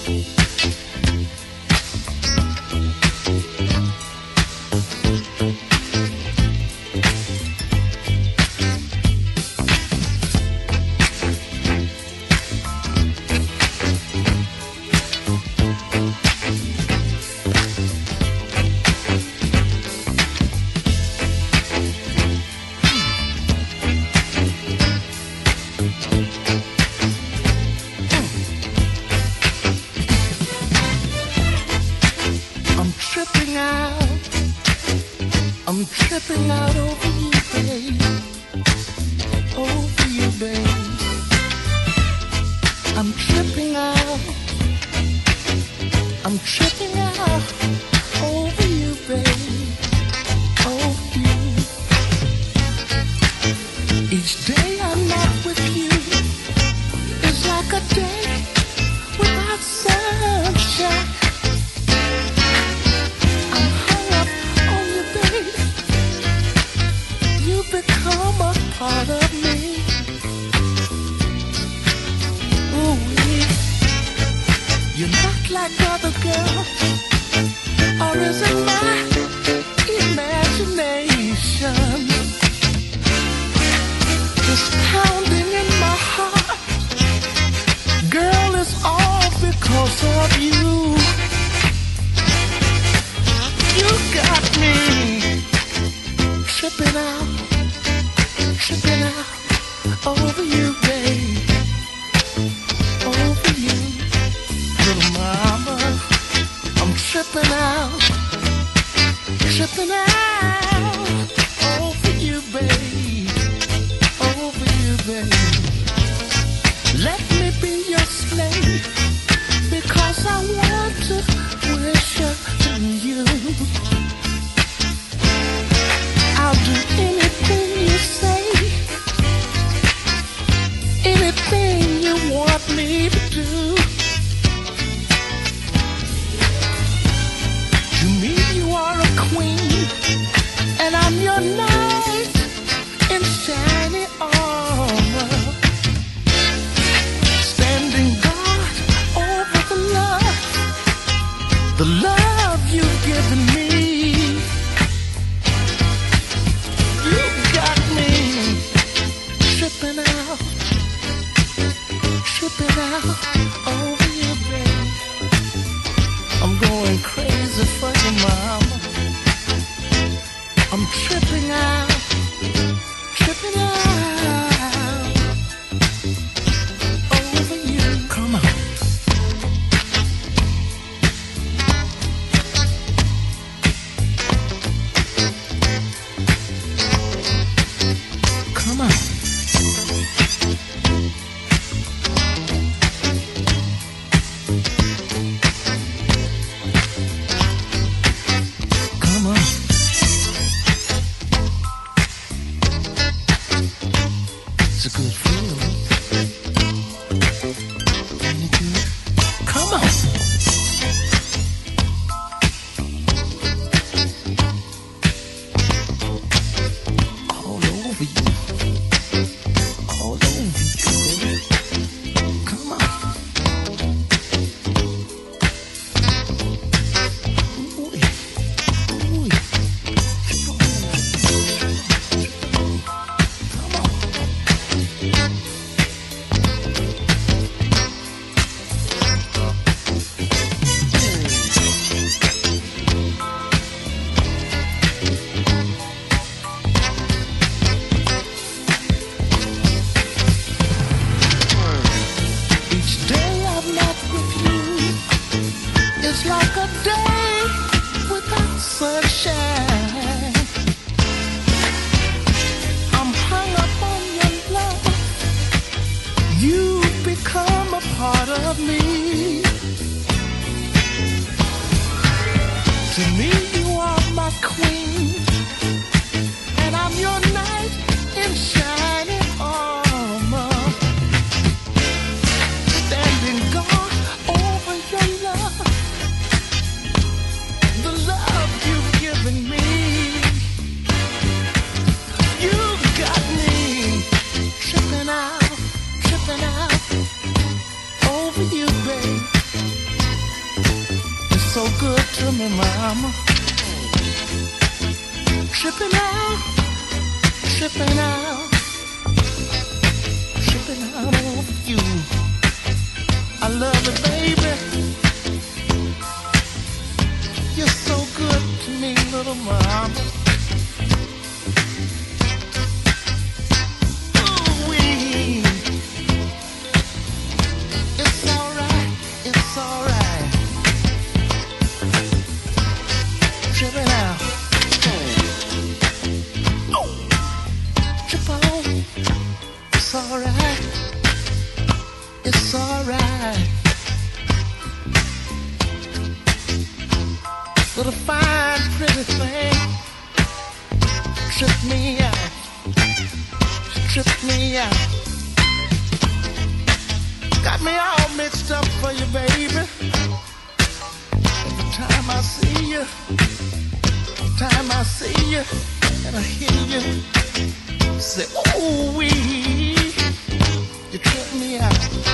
I'm tripping out over you, babe. Over you, babe. I'm tripping out. I'm tripping out over you, babe. Over you. Each day I'm not with you is like a day without sunshine. Become a part of me. Ooh, you're not like other girls, or is it my imagination? This pounding in my heart, girl, it's all because of you. You got me tripping out. Tripping out over you, babe. Over you, little mama. I'm tripping out. Tripping out over you, babe. Over you, babe. Let me be your slave, because I want to worship you. I'll do anything you say. Anything you want me to do. To me you are a queen, and I'm your knight in shining armor, standing guard over the love you've given me. You got me tripping out. Tripping out over you, babe. I'm going crazy for you, mama. I'm tripping out, tripping out over you. Come on. Come on. It's a good feeling. Ain't it good? Come on. All over you. All over you, baby. Come on. Ooh. Ooh. Come on. Each day I'm not with you is like a day without sunshine. I'm hung up on your love. You've become a part of me. To me you are my queen, and I'm your knight in shining armor, standing guard over your love, the love you've given me. You got me tripping out over you, babe. to me, mama. Tripping out, tripping out, tripping out on you. I love it, baby. You're so good to me, little mama. Ooh-wee. It's alright, it's alright. Tripping out. Trip on. It's alright. It's alright. Little fine, pretty thing. Trip me out. Trip me out. Got me all mixed up for you, baby. Every time I see you, time I see you, and I hear you say, ooh wee, you trip me out.